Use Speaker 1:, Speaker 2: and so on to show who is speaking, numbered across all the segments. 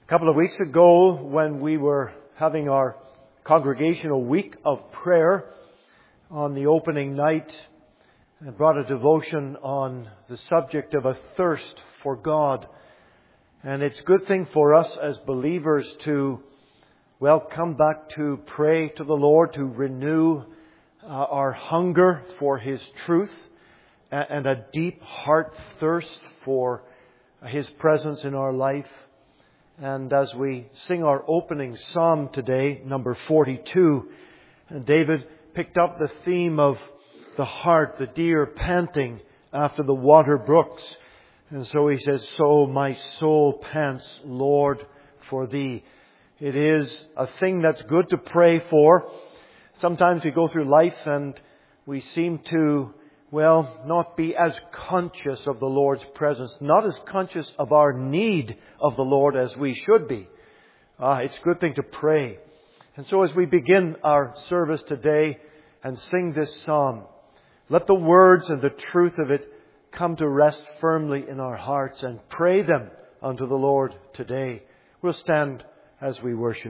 Speaker 1: A couple of weeks ago, when we were having our congregational week of prayer on the opening night, I brought a devotion on the subject of a thirst for God. And it's a good thing for us as believers to, come back to pray to the Lord, to renew our hunger for His truth and a deep heart thirst for His presence in our life. And as we sing our opening psalm today, number 42, David picked up the theme of the heart, the deer panting after the water brooks. And so he says, "So my soul pants, Lord, for Thee." It is a thing that's good to pray for. Sometimes we go through life and we seem to, not be as conscious of the Lord's presence, not as conscious of our need of the Lord as we should be. It's a good thing to pray. And so as we begin our service today and sing this psalm, let the words and the truth of it come to rest firmly in our hearts and pray them unto the Lord today. We'll stand as we worship.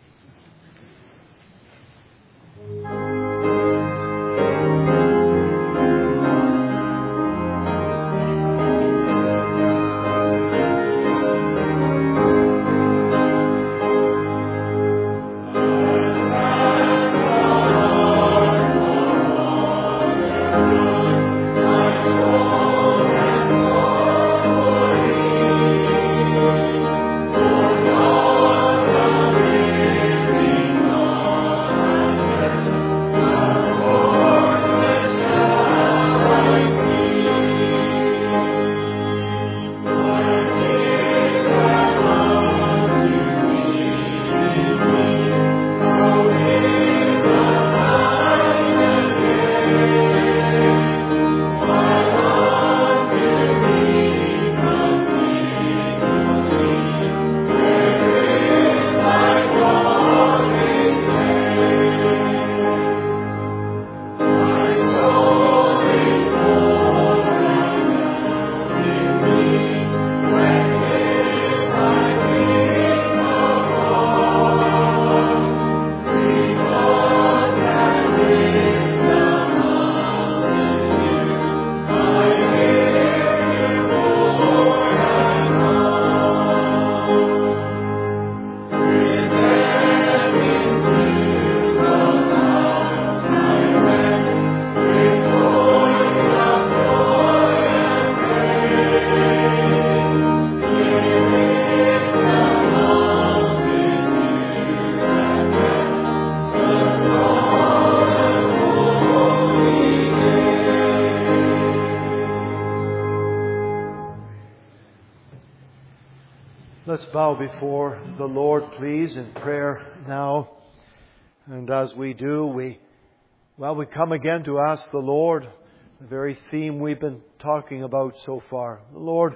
Speaker 1: Let's bow before the Lord, please, in prayer now. And as we do, we come again to ask the Lord the very theme we've been talking about so far. The Lord,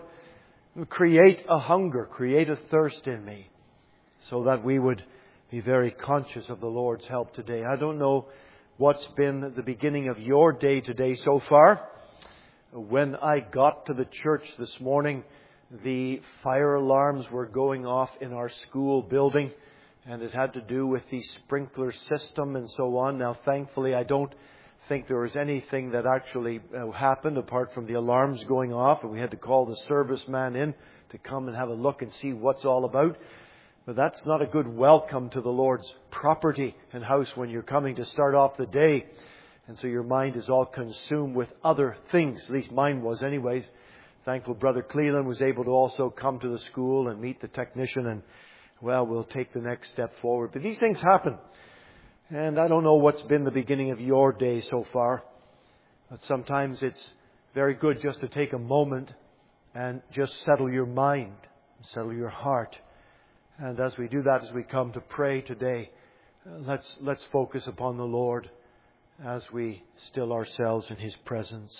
Speaker 1: create a hunger, create a thirst in me, so that we would be very conscious of the Lord's help today. I don't know what's been the beginning of your day today so far. When I got to the church this morning, the fire alarms were going off in our school building, and it had to do with the sprinkler system and so on. Now, thankfully, I don't think there was anything that actually happened apart from the alarms going off, and we had to call the serviceman in to come and have a look and see what's all about. But that's not a good welcome to the Lord's property and house when you're coming to start off the day. And so your mind is all consumed with other things. At least mine was anyways. Thankful Brother Cleland was able to also come to the school and meet the technician, and we'll take the next step forward. But these things happen. And I don't know what's been the beginning of your day so far. But sometimes it's very good just to take a moment and just settle your mind, settle your heart. And as we do that, as we come to pray today, let's focus upon the Lord as we still ourselves in His presence.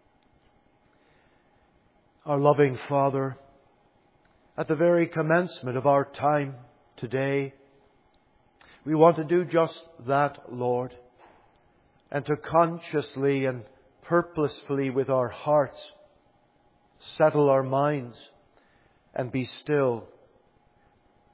Speaker 1: Our loving Father, at the very commencement of our time today, we want to do just that, Lord, and to consciously and purposefully with our hearts settle our minds and be still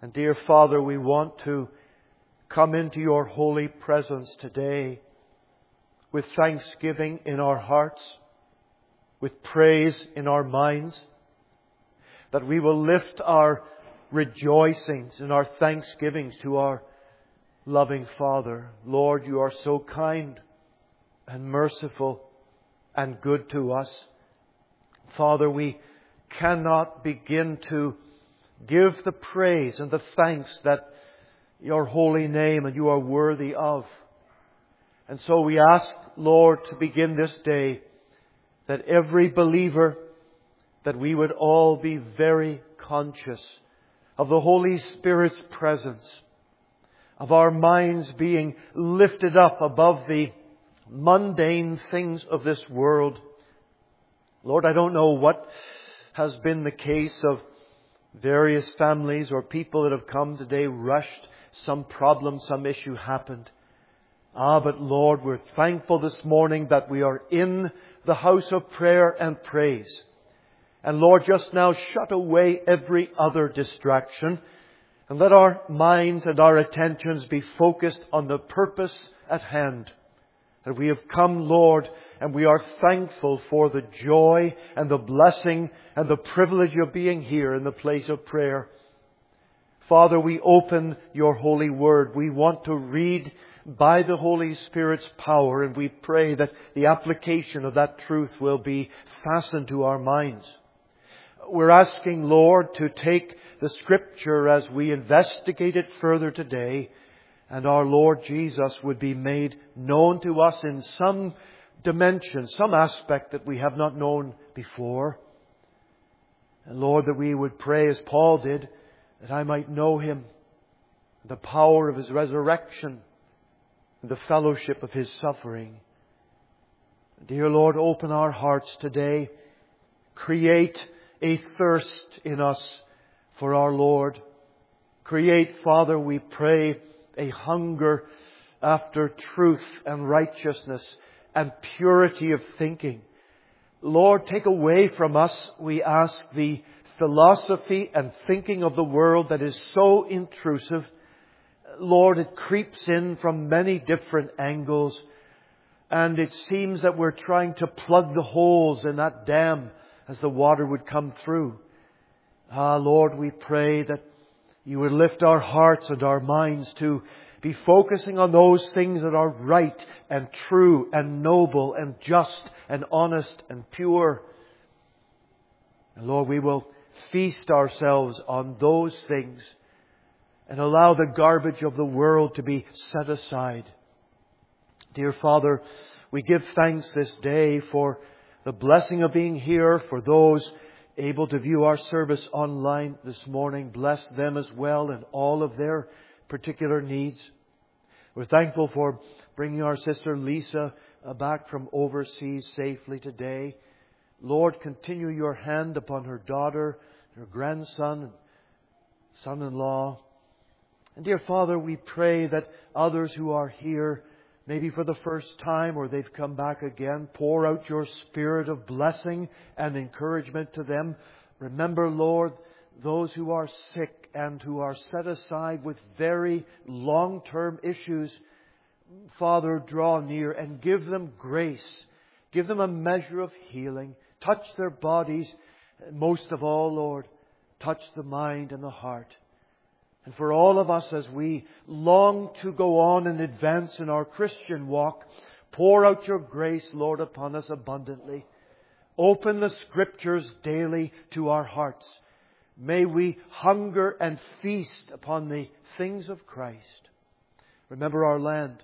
Speaker 1: And dear Father, we want to come into your holy presence today with thanksgiving in our hearts, with praise in our minds, that we will lift our rejoicings and our thanksgivings to our loving Father. Lord, you are so kind and merciful and good to us. Father, we cannot begin to give the praise and the thanks that your holy name and you are worthy of. And so we ask, Lord, to begin this day, that every believer, that we would all be very conscious of the Holy Spirit's presence, of our minds being lifted up above the mundane things of this world. Lord, I don't know what has been the case of various families or people that have come today, rushed, some problem, some issue happened. But Lord, we're thankful this morning that we are in the house of prayer and praise. And Lord, just now shut away every other distraction and let our minds and our attentions be focused on the purpose at hand. That we have come, Lord, and we are thankful for the joy and the blessing and the privilege of being here in the place of prayer. Father, we open your holy word. We want to read by the Holy Spirit's power, and we pray that the application of that truth will be fastened to our minds. We're asking, Lord, to take the Scripture as we investigate it further today, and our Lord Jesus would be made known to us in some dimension, some aspect that we have not known before. And Lord, that we would pray as Paul did, that I might know Him, the power of His resurrection, and the fellowship of His suffering. Dear Lord, open our hearts today. Create a thirst in us for our Lord. Create, Father, we pray, a hunger after truth and righteousness and purity of thinking. Lord, take away from us, we ask, the philosophy and thinking of the world that is so intrusive. Lord, it creeps in from many different angles, and it seems that we're trying to plug the holes in that dam as the water would come through. Lord, we pray that you would lift our hearts and our minds to be focusing on those things that are right and true and noble and just and honest and pure. And Lord, we will feast ourselves on those things and allow the garbage of the world to be set aside. Dear Father, we give thanks this day for the blessing of being here, for those able to view our service online this morning. Bless them as well in all of their particular needs. We're thankful for bringing our sister Lisa back from overseas safely today. Lord, continue your hand upon her daughter, her grandson, and son-in-law. And dear Father, we pray that others who are here, maybe for the first time or they've come back again, pour out your spirit of blessing and encouragement to them. Remember, Lord, those who are sick and who are set aside with very long-term issues. Father, draw near and give them grace. Give them a measure of healing. Touch their bodies. Most of all, Lord, touch the mind and the heart. And for all of us, as we long to go on and advance in our Christian walk, pour out your grace, Lord, upon us abundantly. Open the Scriptures daily to our hearts. May we hunger and feast upon the things of Christ. Remember our land.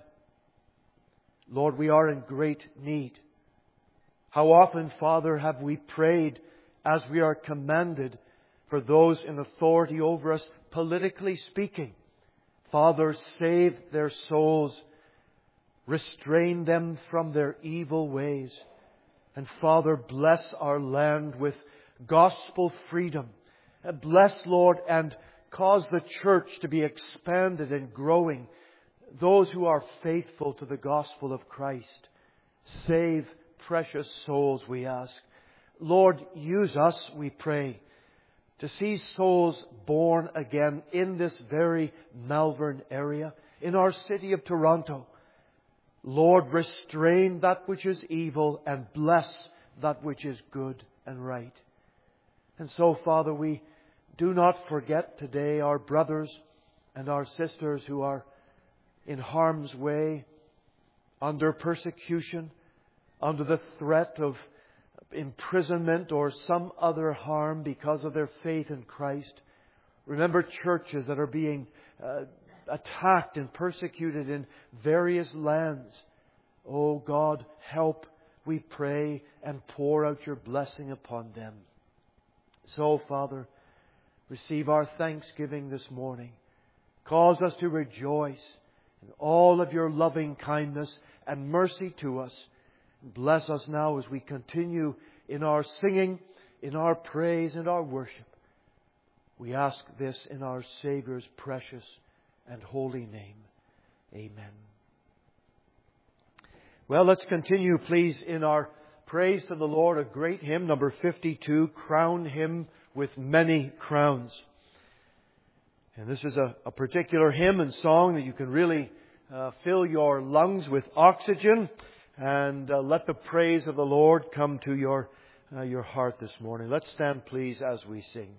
Speaker 1: Lord, we are in great need. How often, Father, have we prayed as we are commanded for those in authority over us, politically speaking. Father, save their souls. Restrain them from their evil ways. And Father, bless our land with gospel freedom. Bless, Lord, and cause the church to be expanded and growing. Those who are faithful to the gospel of Christ. Save precious souls, we ask. Lord, use us, we pray. to see souls born again in this very Malvern area, in our city of Toronto. Lord, restrain that which is evil and bless that which is good and right. And so, Father, we do not forget today our brothers and our sisters who are in harm's way, under persecution, under the threat of imprisonment or some other harm because of their faith in Christ. Remember churches that are being attacked and persecuted in various lands. Oh God, help, we pray, and pour out your blessing upon them. So, Father, receive our thanksgiving this morning. Cause us to rejoice in all of your loving kindness and mercy to us. Bless us now as we continue in our singing, in our praise and our worship. We ask this in our Saviour's precious and holy name. Amen. Well, let's continue, please, in our praise to the Lord, a great hymn, number 52, Crown Him with Many Crowns. And this is a particular hymn and song that you can really fill your lungs with oxygen and let the praise of the Lord come to your heart this morning. Let's stand, please, as we sing.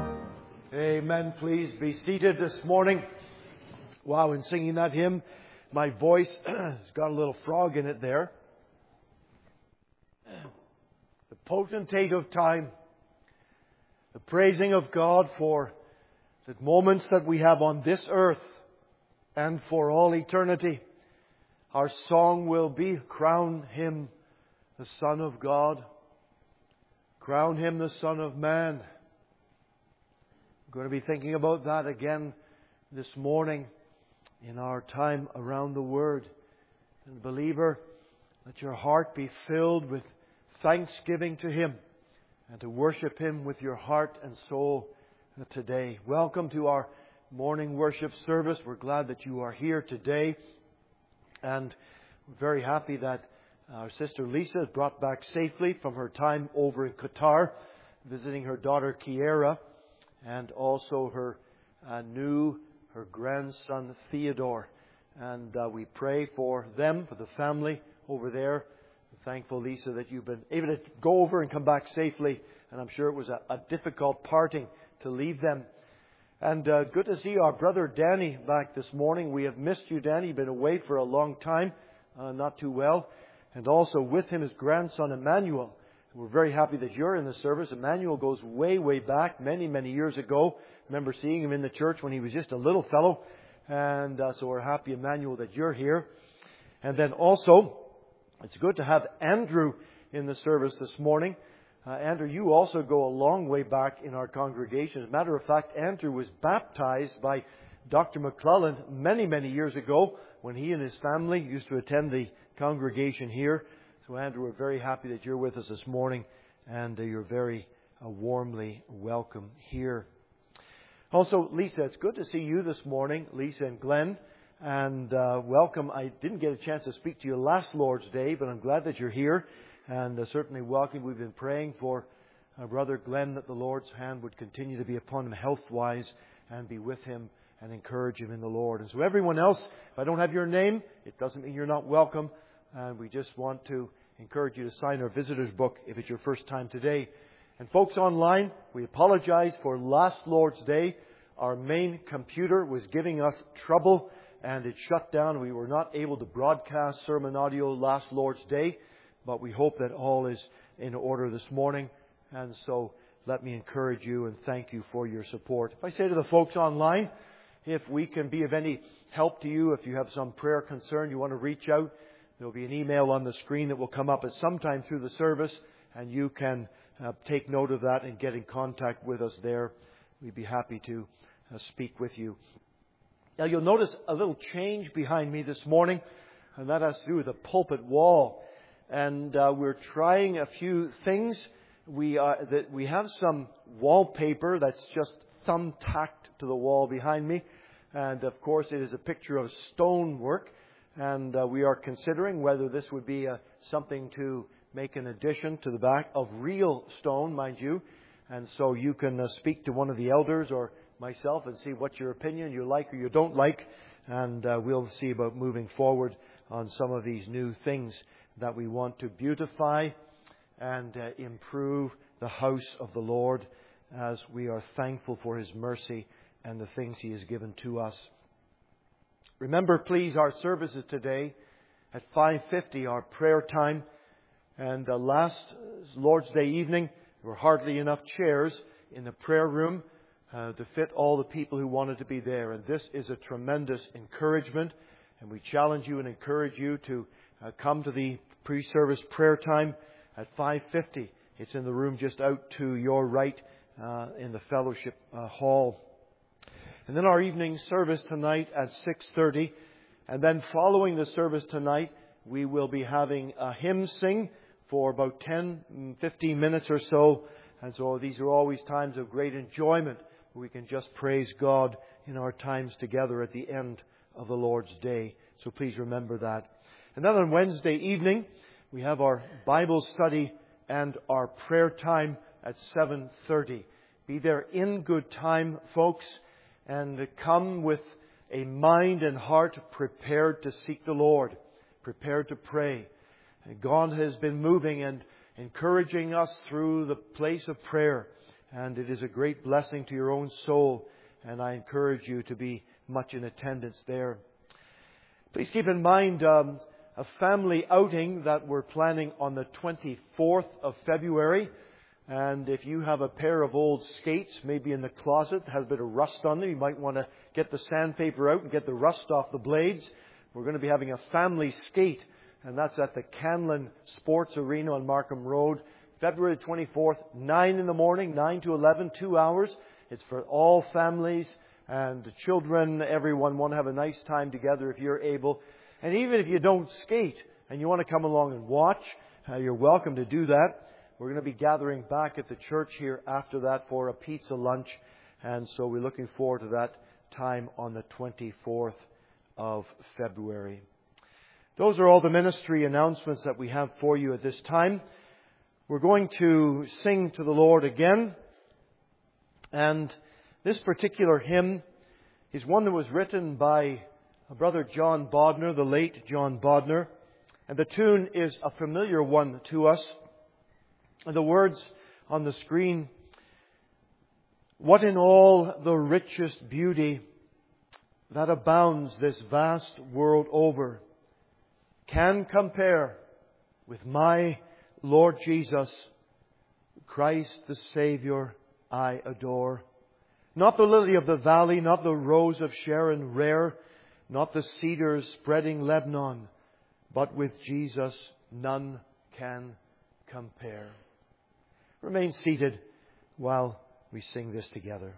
Speaker 1: Amen. Please be seated this morning. Wow, in singing that hymn, my voice has got a little frog in it there. The potentate of time. The praising of God for the moments that we have on this earth and for all eternity. Our song will be, crown Him the Son of God. Crown Him the Son of Man. We're going to be thinking about that again this morning in our time around the Word. And believer, let your heart be filled with thanksgiving to Him and to worship Him with your heart and soul today. Welcome to our morning worship service. We're glad that you are here today. And we're very happy that our sister Lisa is brought back safely from her time over in Qatar, visiting her daughter Kiera, and also her grandson Theodore. And we pray for them, for the family over there. We're thankful, Lisa, that you've been able to go over and come back safely. And I'm sure it was a difficult parting to leave them. And good to see our brother Danny back this morning. We have missed you, Danny. You've been away for a long time, not too well. And also with him his grandson Emmanuel. We're very happy that you're in the service. Emmanuel goes way, way back, many, many years ago. I remember seeing him in the church when he was just a little fellow. And so we're happy, Emmanuel, that you're here. And then also, it's good to have Andrew in the service this morning. Andrew, you also go a long way back in our congregation. As a matter of fact, Andrew was baptized by Dr. McClelland many, many years ago when he and his family used to attend the congregation here. So, Andrew, we're very happy that you're with us this morning, and you're very warmly welcome here. Also, Lisa, it's good to see you this morning, Lisa and Glenn, and welcome. I didn't get a chance to speak to you last Lord's Day, but I'm glad that you're here. And certainly welcome. We've been praying for Brother Glenn that the Lord's hand would continue to be upon him health-wise and be with him and encourage him in the Lord. And so everyone else, if I don't have your name, it doesn't mean you're not welcome. And we just want to encourage you to sign our visitor's book if it's your first time today. And folks online, we apologize for last Lord's Day. Our main computer was giving us trouble and it shut down. We were not able to broadcast sermon audio last Lord's Day. But we hope that all is in order this morning. And so let me encourage you and thank you for your support. If I say to the folks online, if we can be of any help to you, if you have some prayer concern, you want to reach out, there'll be an email on the screen that will come up at some time through the service. And you can take note of that and get in contact with us there. We'd be happy to speak with you. Now you'll notice a little change behind me this morning. And that has to do with the pulpit wall. And we're trying a few things. We have some wallpaper that's just thumbtacked to the wall behind me. And of course it is a picture of stonework. And we are considering whether this would be something to make an addition to the back of real stone, mind you. And so you can speak to one of the elders or myself and see what your opinion you like or you don't like. And we'll see about moving forward on some of these new things that we want to beautify and improve the house of the Lord as we are thankful for His mercy and the things He has given to us. Remember, please, our services today at 5:50, our prayer time. And last Lord's Day evening, there were hardly enough chairs in the prayer room to fit all the people who wanted to be there. And this is a tremendous encouragement. And we challenge you and encourage you to come to the pre-service prayer time at 5:50. It's in the room just out to your right in the fellowship hall. And then our evening service tonight at 6:30. And then following the service tonight, we will be having a hymn sing for about 10-15 minutes or so. And so these are always times of great enjoyment where we can just praise God in our times together at the end of the Lord's Day. So please remember that. And then on Wednesday evening, we have our Bible study and our prayer time at 7:30. Be there in good time, folks, and come with a mind and heart prepared to seek the Lord, prepared to pray. God has been moving and encouraging us through the place of prayer, and it is a great blessing to your own soul, and I encourage you to be much in attendance there. Please keep in mind a family outing that we're planning on the 24th of February. And if you have a pair of old skates, maybe in the closet, has a bit of rust on them, you might want to get the sandpaper out and get the rust off the blades. We're going to be having a family skate, and that's at the Canlin Sports Arena on Markham Road, February 24th, 9 in the morning, 9 to 11, 2 hours. It's for all families and children. Everyone want to have a nice time together if you're able. And even if you don't skate and you want to come along and watch, you're welcome to do that. We're going to be gathering back at the church here after that for a pizza lunch. And so we're looking forward to that time on the 24th of February. Those are all the ministry announcements that we have for you at this time. We're going to sing to the Lord again. And this particular hymn is one that was written by Brother John Bodner, the late John Bodner. And the tune is a familiar one to us. And the words on the screen, what in all the richest beauty that abounds this vast world over can compare with my Lord Jesus, Christ the Saviour I adore. Not the lily of the valley, not the rose of Sharon rare, not the cedars spreading Lebanon, but with Jesus none can compare. Remain seated while we sing this together.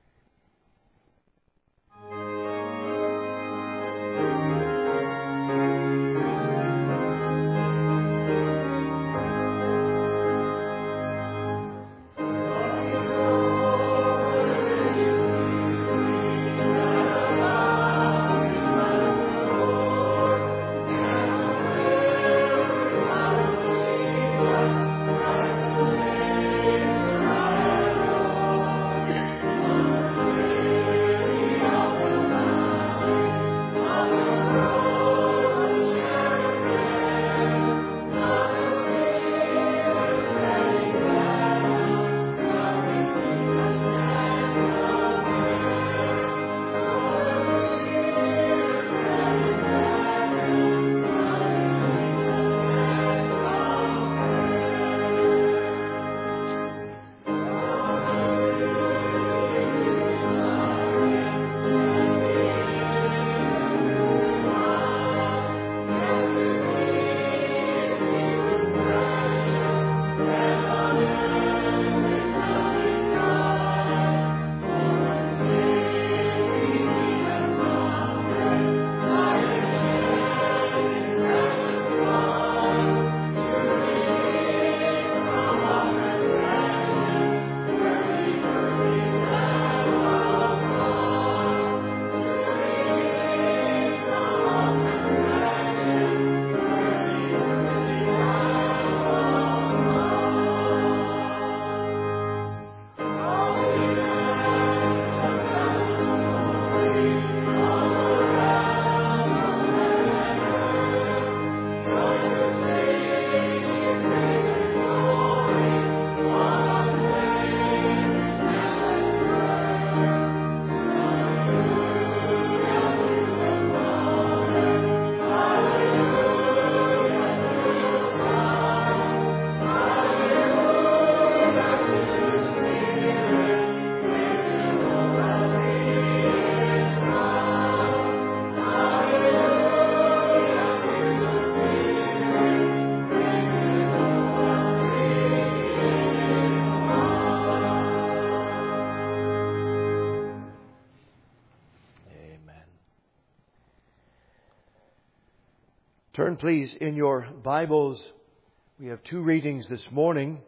Speaker 1: Turn, please, in your Bibles. We have two readings this morning.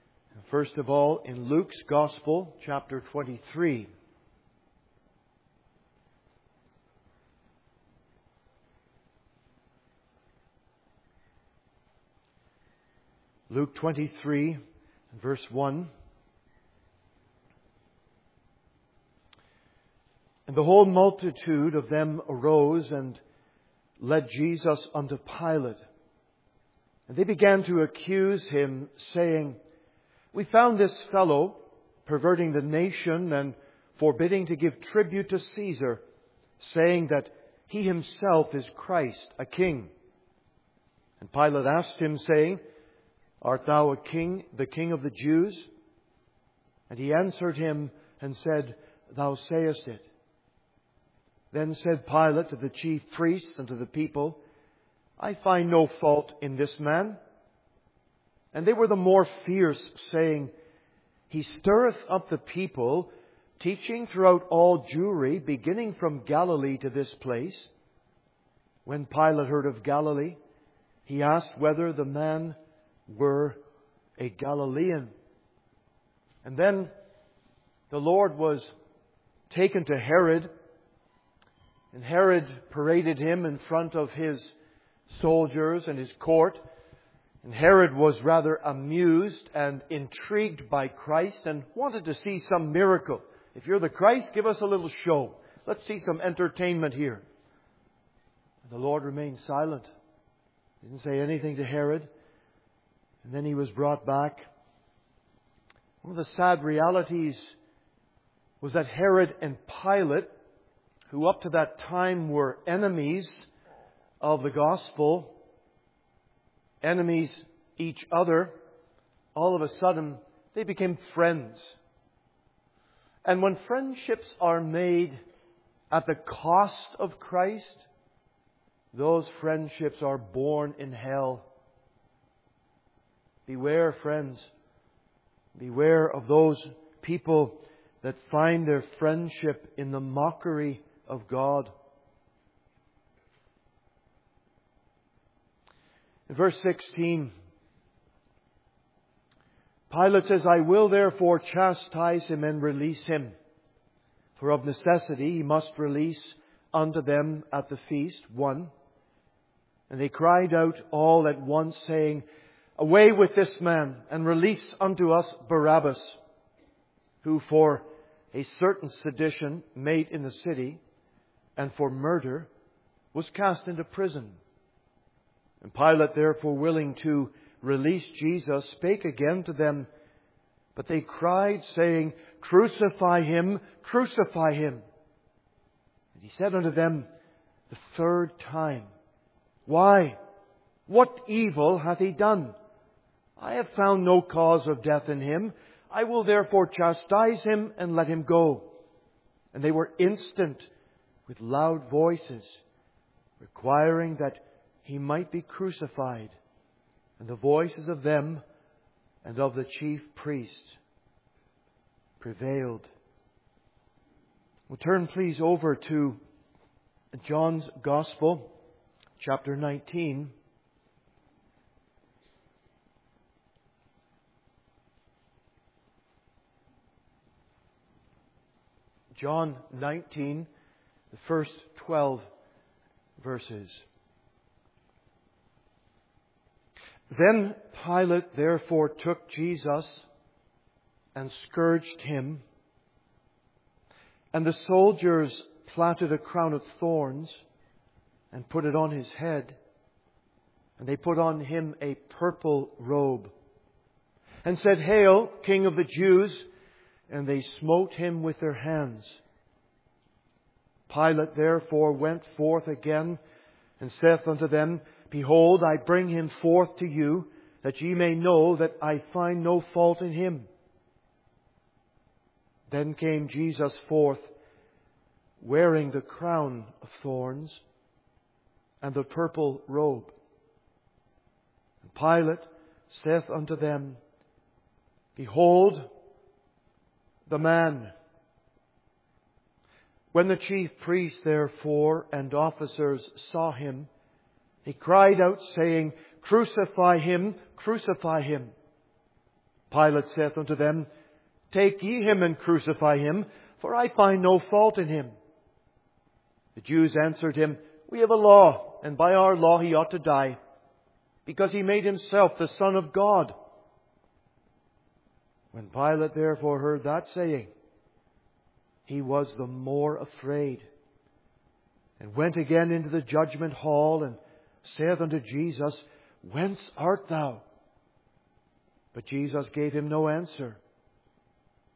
Speaker 1: First of all, in Luke's Gospel, chapter 23. Luke 23, verse 1. And the whole multitude of them arose and led Jesus unto Pilate. And they began to accuse him, saying, We found this fellow perverting the nation and forbidding to give tribute to Caesar, saying that he himself is Christ, a king. And Pilate asked him, saying, Art thou a king, the king of the Jews? And he answered him and said, Thou sayest it. Then said Pilate to the chief priests and to the people, I find no fault in this man. And they were the more fierce, saying, He stirreth up the people, teaching throughout all Jewry, beginning from Galilee to this place. When Pilate heard of Galilee, he asked whether the man were a Galilean. And then the Lord was taken to Herod, and Herod paraded him in front of his soldiers and his court. And Herod was rather amused and intrigued by Christ and wanted to see some miracle. If you're the Christ, give us a little show. Let's see some entertainment here. And the Lord remained silent. He didn't say anything to Herod. And then he was brought back. One of the sad realities was that Herod and Pilate, who up to that time were enemies of the gospel, enemies each other, all of a sudden they became friends. And when friendships are made at the cost of Christ, those friendships are born in hell. Beware, friends. Beware of those people that find their friendship in the mockery of God. In verse 16, Pilate says, I will therefore chastise him and release him. For of necessity he must release unto them at the feast one. And they cried out all at once, saying, Away with this man, and release unto us Barabbas, who for a certain sedition made in the city, and for murder, was cast into prison. And Pilate, therefore, willing to release Jesus, spake again to them. But they cried, saying, Crucify him, crucify him. And he said unto them the third time, Why? What evil hath he done? I have found no cause of death in him. I will therefore chastise him and let him go. And they were instant with loud voices, requiring that he might be crucified. And the voices of them and of the chief priests prevailed. We'll turn please over to John's Gospel, chapter 19. John 19, the first 12 verses. Then Pilate therefore took Jesus and scourged him, and the soldiers plaited a crown of thorns and put it on his head, and they put on him a purple robe, and said, Hail, King of the Jews! And they smote him with their hands. Pilate therefore went forth again, and saith unto them, Behold, I bring him forth to you, that ye may know that I find no fault in him. Then came Jesus forth, wearing the crown of thorns and the purple robe. And Pilate saith unto them, Behold the man. When the chief priests therefore and officers saw him, they cried out, saying, Crucify him, crucify him. Pilate saith unto them, Take ye him and crucify him, for I find no fault in him. The Jews answered him, We have a law, and by our law he ought to die, because he made himself the Son of God. When Pilate therefore heard that saying, he was the more afraid, and went again into the judgment hall, and saith unto Jesus, Whence art thou? But Jesus gave him no answer.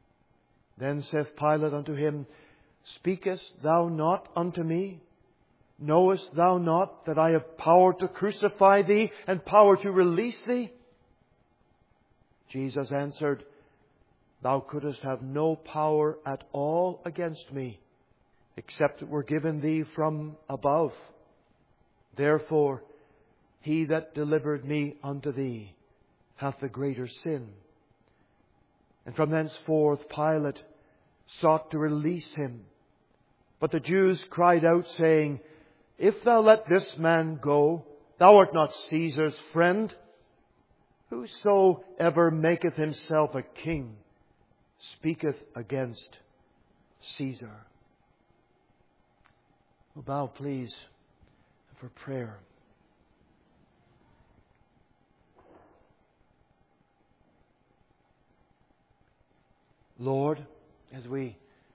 Speaker 1: Then saith Pilate unto him, Speakest thou not unto me? knowest thou not that I have power to crucify thee and power to release thee? Jesus answered, Thou couldst have no power at all against me, except it were given thee from above. Therefore, he that delivered me unto thee hath the greater sin. And from thenceforth Pilate sought to release him. But the Jews cried out, saying, If thou let this man go, thou art not Caesar's friend. Whosoever maketh himself a king speaketh against Caesar. We'll bow, please, for prayer. Lord, as we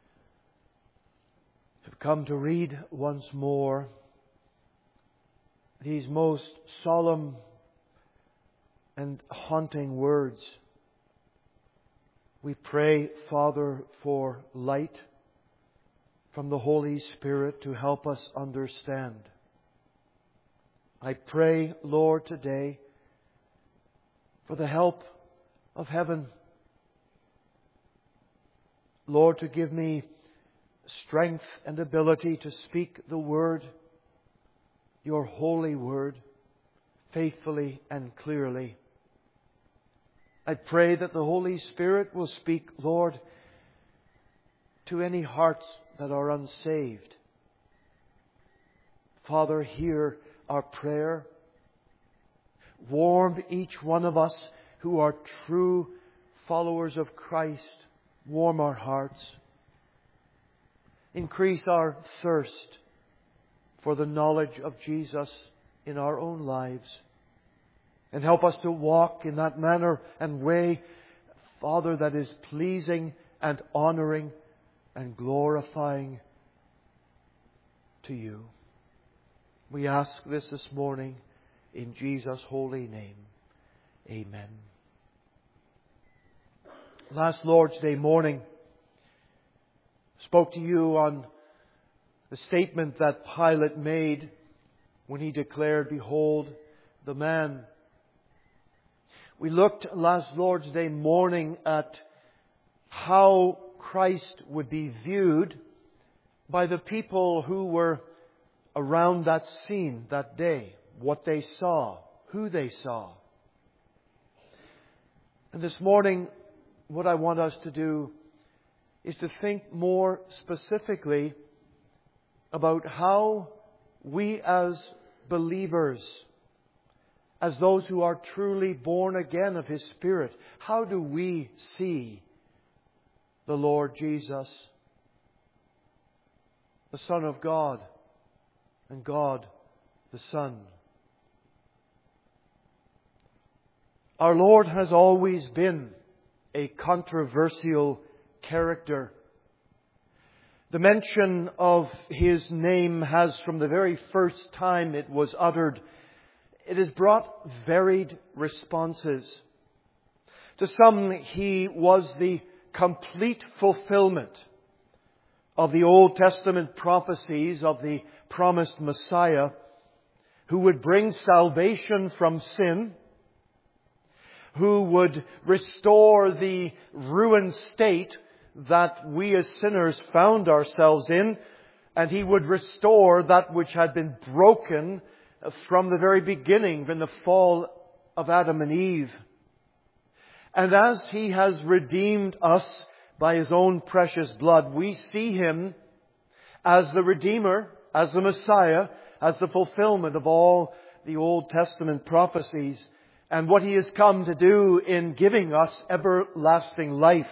Speaker 1: have come to read once more these most solemn and haunting words, we pray, Father, for light from the Holy Spirit to help us understand. I pray, Lord, today for the help of heaven. Lord, to give me strength and ability to speak the Word, Your holy Word, faithfully and clearly. I pray that the Holy Spirit will speak, Lord, to any hearts that are unsaved. Father, hear our prayer. Warm each one of us who are true followers of Christ. Warm our hearts. Increase our thirst for the knowledge of Jesus in our own lives. And help us to walk in that manner and way, Father, that is pleasing and honoring and glorifying to You. We ask this morning in Jesus' holy name. Amen. Last Lord's Day morning, spoke to you on the statement that Pilate made when he declared, Behold the man. We looked last Lord's Day morning at how Christ would be viewed by the people who were around that scene that day, what they saw, who they saw. And this morning, what I want us to do is to think more specifically about how we as believers, as those who are truly born again of His Spirit, how do we see the Lord Jesus, the Son of God, and God the Son? Our Lord has always been a controversial character. The mention of His name has, from the very first time it was uttered, it has brought varied responses. To some, He was the complete fulfillment of the Old Testament prophecies of the promised Messiah, who would bring salvation from sin, who would restore the ruined state that we as sinners found ourselves in, and He would restore that which had been broken from the very beginning, in the fall of Adam and Eve. And as He has redeemed us by His own precious blood, we see Him as the Redeemer, as the Messiah, as the fulfillment of all the Old Testament prophecies, and what He has come to do in giving us everlasting life.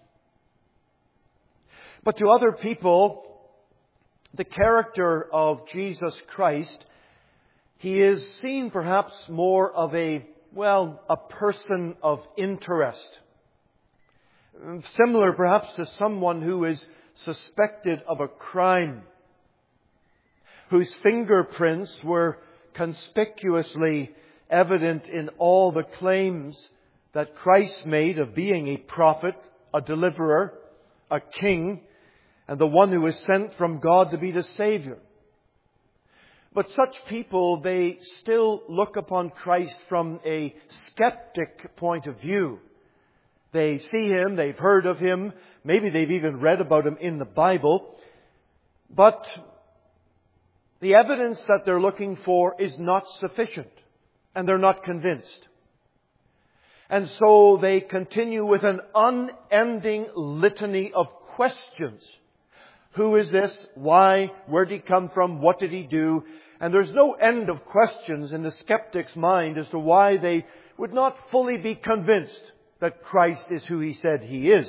Speaker 1: But to other people, the character of Jesus Christ, He is seen perhaps more of a person of interest. Similar perhaps to someone who is suspected of a crime, whose fingerprints were conspicuously evident in all the claims that Christ made of being a prophet, a deliverer, a king, and the one who was sent from God to be the Savior. But such people, they still look upon Christ from a skeptic point of view. They see Him, they've heard of Him, maybe they've even read about Him in the Bible, but the evidence that they're looking for is not sufficient, and they're not convinced. And so they continue with an unending litany of questions. Who is this? Why? Where did He come from? What did He do? And there's no end of questions in the skeptic's mind as to why they would not fully be convinced that Christ is who He said He is.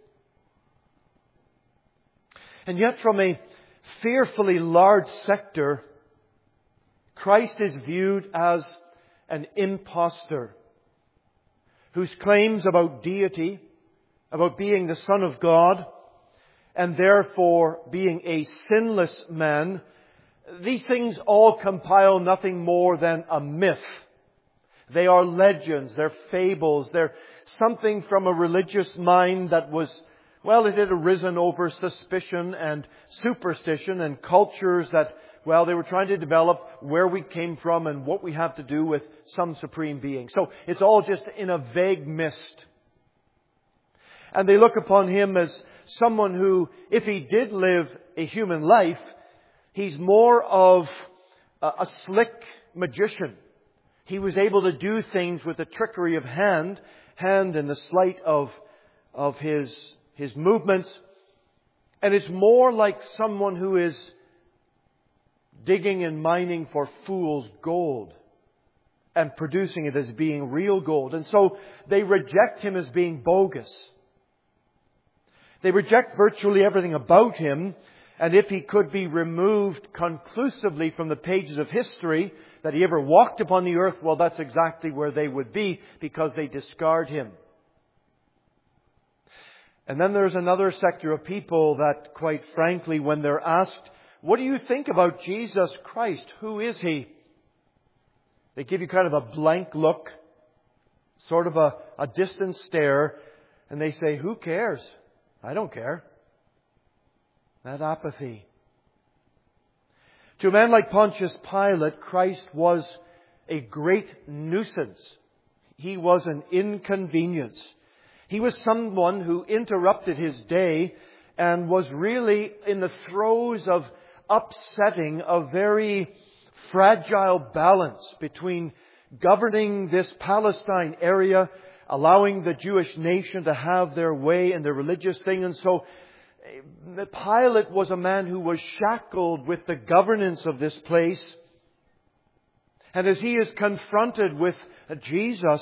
Speaker 1: And yet from a fearfully large sector, Christ is viewed as an impostor whose claims about deity, about being the Son of God, and therefore being a sinless man, these things all compile nothing more than a myth. They are legends, they're fables, they're something from a religious mind that was, well, it had arisen over suspicion and superstition and cultures that, well, they were trying to develop where we came from and what we have to do with some supreme being. So it's all just in a vague mist. And they look upon Him as someone who, if He did live a human life, He's more of a slick magician. He was able to do things with the trickery of hand and the sleight of his movements. And it's more like someone who is digging and mining for fool's gold and producing it as being real gold. And so they reject Him as being bogus. They reject virtually everything about Him. And if He could be removed conclusively from the pages of history, that He ever walked upon the earth, well, that's exactly where they would be, because they discard Him. And then there's another sector of people that, quite frankly, when they're asked, what do you think about Jesus Christ? Who is He? They give you kind of a blank look, sort of a distant stare, and they say, who cares? I don't care. That apathy. To a man like Pontius Pilate, Christ was a great nuisance. He was an inconvenience. He was someone who interrupted his day and was really in the throes of upsetting a very fragile balance between governing this Palestine area, allowing the Jewish nation to have their way in their religious thing. And so Pilate was a man who was shackled with the governance of this place. And as he is confronted with Jesus,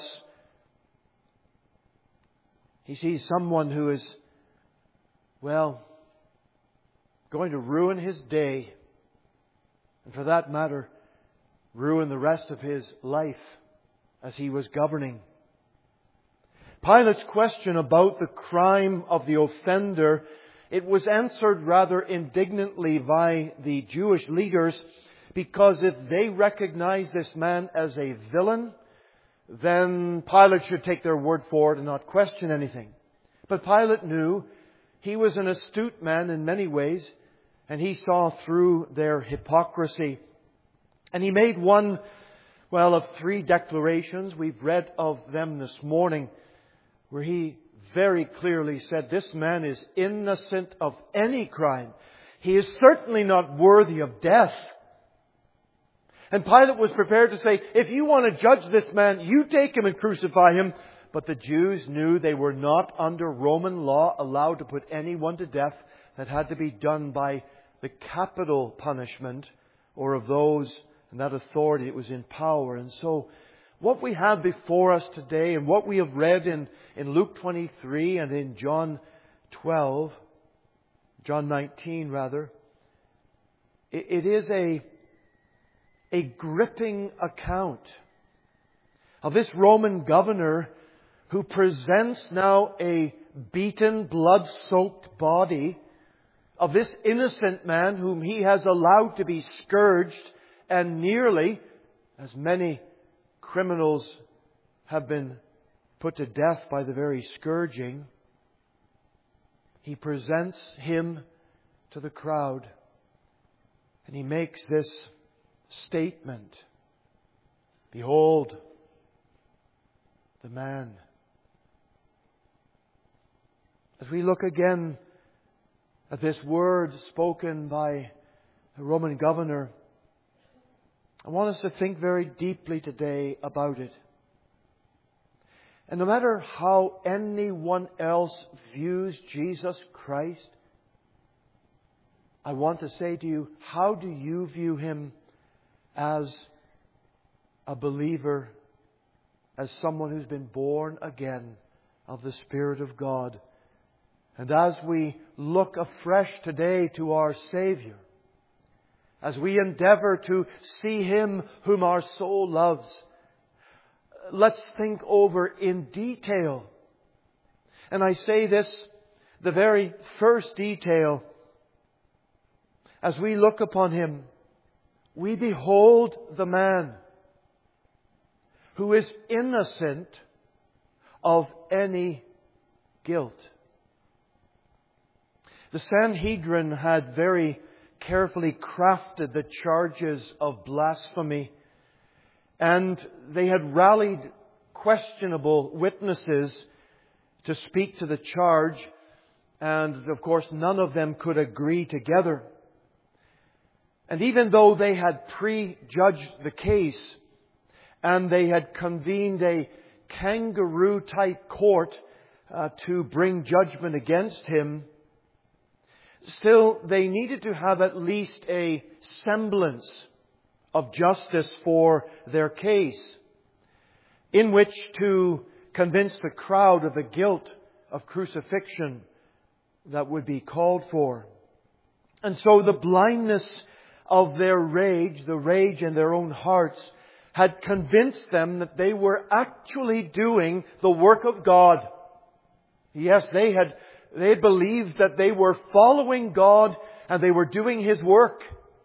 Speaker 1: he sees someone who is, well, going to ruin his day. And for that matter, ruin the rest of his life as he was governing. Pilate's question about the crime of the offender, it was answered rather indignantly by the Jewish leaders, because if they recognize this man as a villain, then Pilate should take their word for it and not question anything. But Pilate knew he was an astute man in many ways, and he saw through their hypocrisy. And he made one, of three declarations. We've read of them this morning, where he very clearly said, this man is innocent of any crime. He is certainly not worthy of death. And Pilate was prepared to say, if you want to judge this man, you take him and crucify him. But the Jews knew they were not under Roman law allowed to put anyone to death. That had to be done by the capital punishment, or of those and that authority that was in power. And so what we have before us today, and what we have read in Luke 23 and in John 19 rather, it is a gripping account of this Roman governor who presents now a beaten, blood-soaked body of this innocent man whom he has allowed to be scourged, and nearly as many criminals have been put to death by the very scourging. He presents him to the crowd, and he makes this statement. Behold the man. As we look again at this word spoken by the Roman governor, I want us to think very deeply today about it. And no matter how anyone else views Jesus Christ, I want to say to you, how do you view Him as a believer, as someone who's been born again of the Spirit of God? And as we look afresh today to our Savior, as we endeavour to see Him whom our soul loves, let's think over in detail. And I say this, the very first detail. As we look upon Him, we behold the man who is innocent of any guilt. The Sanhedrin had very carefully crafted the charges of blasphemy, and they had rallied questionable witnesses to speak to the charge, and of course none of them could agree together. And even though they had prejudged the case and they had convened a kangaroo-type court to bring judgment against Him, still they needed to have at least a semblance of justice for their case, in which to convince the crowd of the guilt of crucifixion that would be called for. And so the blindness of their rage, the rage in their own hearts, had convinced them that they were actually doing the work of God. Yes, they believed that they were following God and they were doing His work.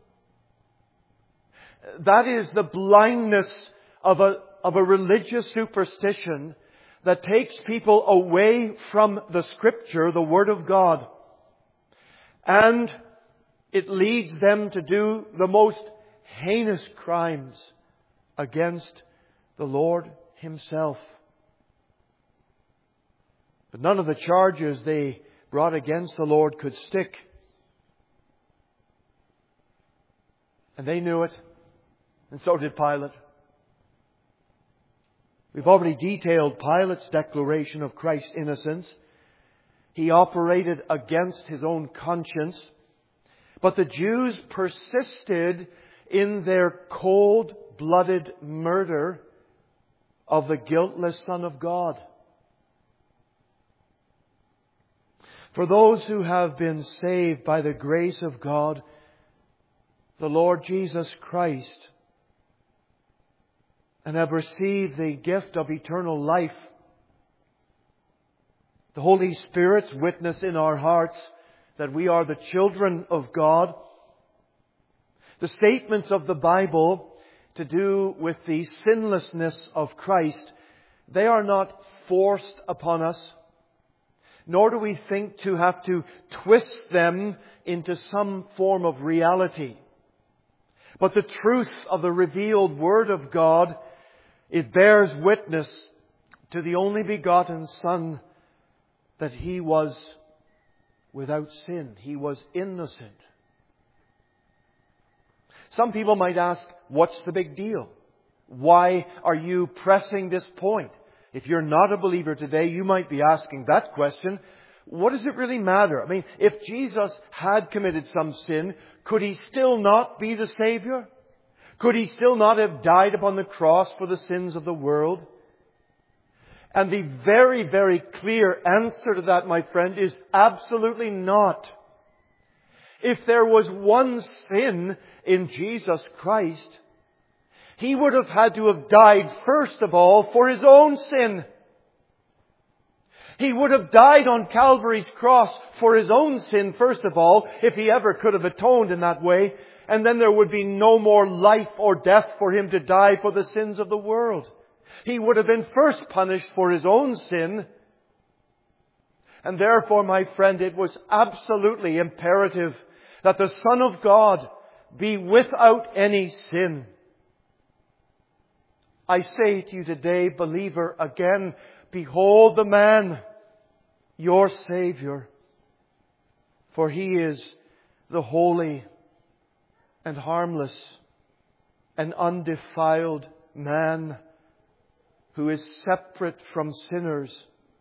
Speaker 1: That is the blindness of a religious superstition that takes people away from the Scripture, the Word of God. And it leads them to do the most heinous crimes against the Lord Himself. But none of the charges they brought against the Lord could stick. And they knew it. And so did Pilate. We've already detailed Pilate's declaration of Christ's innocence. He operated against his own conscience. But the Jews persisted in their cold-blooded murder of the guiltless Son of God. For those who have been saved by the grace of God, the Lord Jesus Christ, and have received the gift of eternal life, the Holy Spirit's witness in our hearts that we are the children of God. The statements of the Bible to do with the sinlessness of Christ, they are not forced upon us, nor do we think to have to twist them into some form of reality. But the truth of the revealed Word of God, it bears witness to the only begotten Son that He was without sin. He was innocent. Some people might ask, what's the big deal? Why are you pressing this point? If you're not a believer today, you might be asking that question. What does it really matter? I mean, if Jesus had committed some sin, could He still not be the Savior? Could He still not have died upon the cross for the sins of the world? And the very, very clear answer to that, my friend, is absolutely not. If there was one sin in Jesus Christ, He would have had to have died first of all for His own sin. He would have died on Calvary's cross for His own sin first of all, if He ever could have atoned in that way. And then there would be no more life or death for Him to die for the sins of the world. He would have been first punished for His own sin. And therefore, my friend, it was absolutely imperative that the Son of God be without any sin. I say to you today, believer, again, behold the man, your Savior. For He is the holy and harmless and undefiled man who is separate from sinners,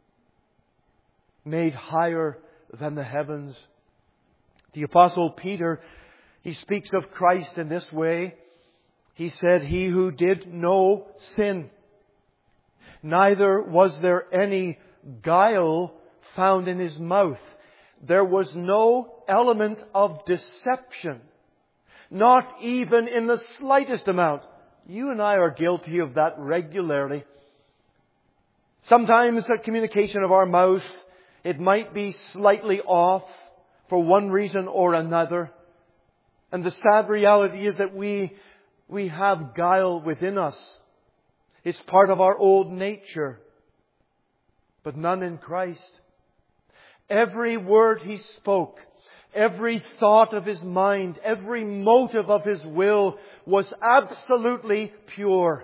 Speaker 1: made higher than the heavens. The Apostle Peter, he speaks of Christ in this way. He said, He who did no sin, neither was there any guile found in His mouth. There was no element of deception, not even in the slightest amount. You and I are guilty of that regularly. Sometimes the communication of our mouth, it might be slightly off for one reason or another. And the sad reality is that we have guile within us. It's part of our old nature, but none in Christ. Every word He spoke, every thought of His mind, every motive of His will was absolutely pure.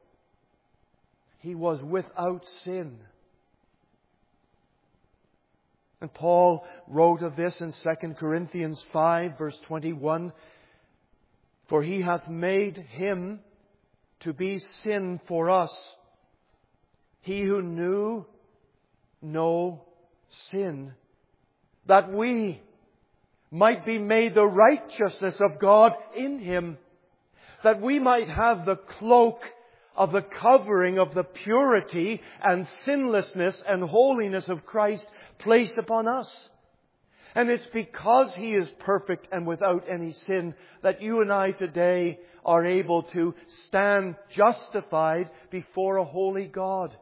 Speaker 1: He was without sin. And Paul wrote of this in 2 Corinthians 5, verse 21. For He hath made Him to be sin for us, He who knew no sin, that we might be made the righteousness of God in Him, that we might have the cloak of the covering of the purity and sinlessness and holiness of Christ placed upon us. And it's because He is perfect and without any sin that you and I today are able to stand justified before a holy God.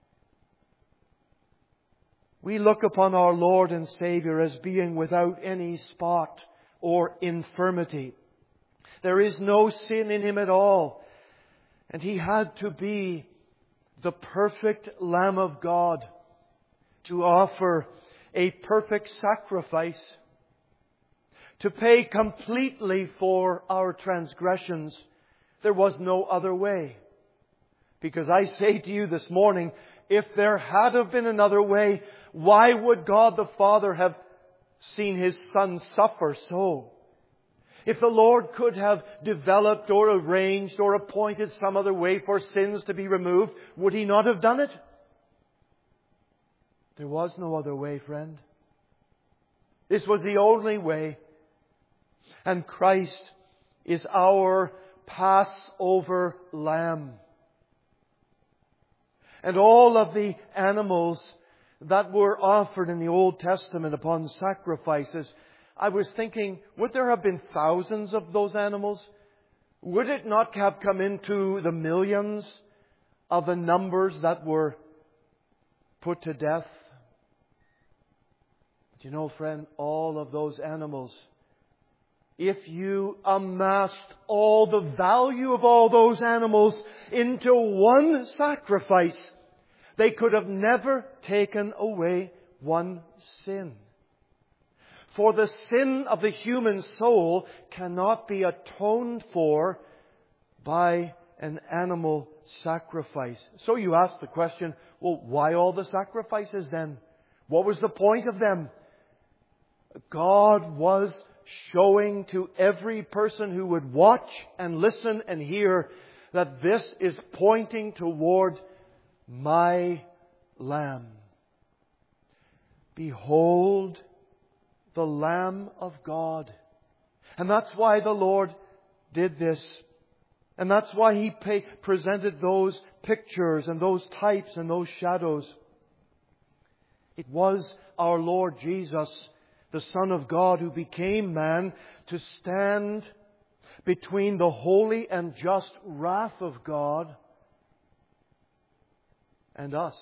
Speaker 1: We look upon our Lord and Savior as being without any spot or infirmity. There is no sin in Him at all. And He had to be the perfect Lamb of God to offer a perfect sacrifice, to pay completely for our transgressions. There was no other way. Because I say to you this morning, if there had have been another way, why would God the Father have seen His Son suffer so? If the Lord could have developed or arranged or appointed some other way for sins to be removed, would He not have done it? There was no other way, friend. This was the only way. And Christ is our Passover Lamb. And all of the animals that were offered in the Old Testament upon sacrifices, I was thinking, would there have been thousands of those animals? Would it not have come into the millions of the numbers that were put to death? But you know, friend, all of those animals, if you amassed all the value of all those animals into one sacrifice, they could have never taken away one sin. For the sin of the human soul cannot be atoned for by an animal sacrifice. So you ask the question, well, why all the sacrifices then? What was the point of them? God was showing to every person who would watch and listen and hear that this is pointing toward my Lamb. Behold the Lamb of God. And that's why the Lord did this. And that's why He presented those pictures and those types and those shadows. It was our Lord Jesus, the Son of God, who became man to stand between the holy and just wrath of God and us.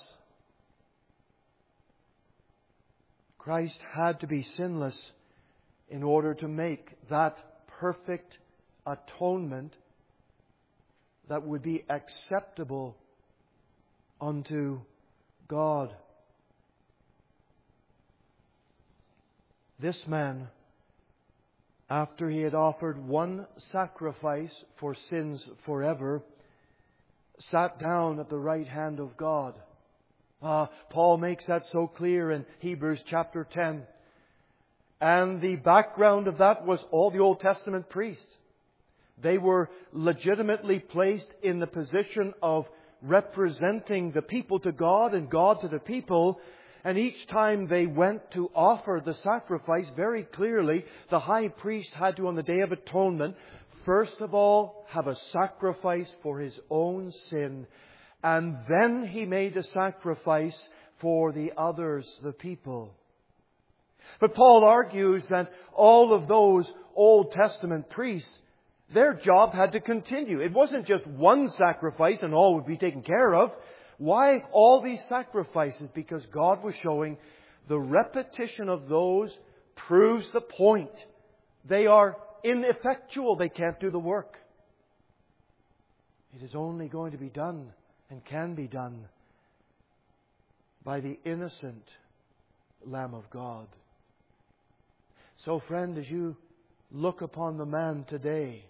Speaker 1: Christ had to be sinless in order to make that perfect atonement that would be acceptable unto God. This man after He had offered one sacrifice for sins forever, sat down at the right hand of God. Paul makes that so clear in Hebrews chapter 10. And the background of that was all the Old Testament priests. They were legitimately placed in the position of representing the people to God and God to the people. And each time they went to offer the sacrifice, very clearly, the high priest had to, on the Day of Atonement, first of all, have a sacrifice for his own sin. And then he made a sacrifice for the others, the people. But Paul argues that all of those Old Testament priests, their job had to continue. It wasn't just one sacrifice and all would be taken care of. Why all these sacrifices? Because God was showing the repetition of those proves the point. They are ineffectual. They can't do the work. It is only going to be done and can be done by the innocent Lamb of God. So, friend, as you look upon the man today,